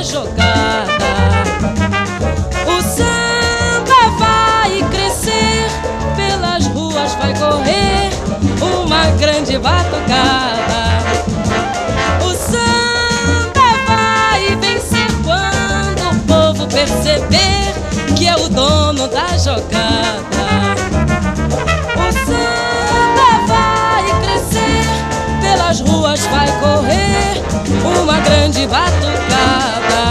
da jogada. O samba vai crescer, pelas ruas vai correr uma grande batucada. O samba vai vencer quando o povo perceber que é o dono da jogada. O samba vai crescer, pelas ruas vai correr uma grande batucada.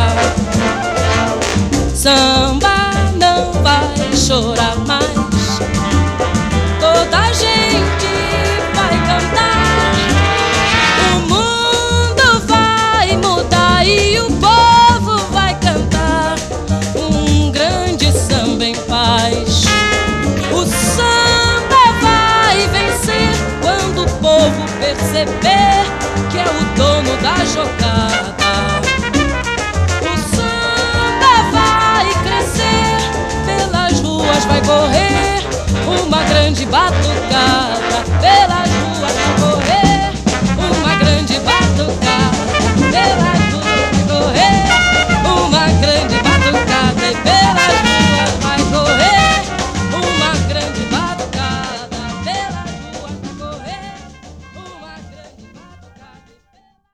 Samba não vai chorar mais, toda a gente vai cantar. O mundo vai mudar e o povo vai cantar um grande samba em paz. O samba vai vencer quando o povo perceber que é o dono da jogada. O samba vai crescer, pelas ruas vai correr uma grande batucada.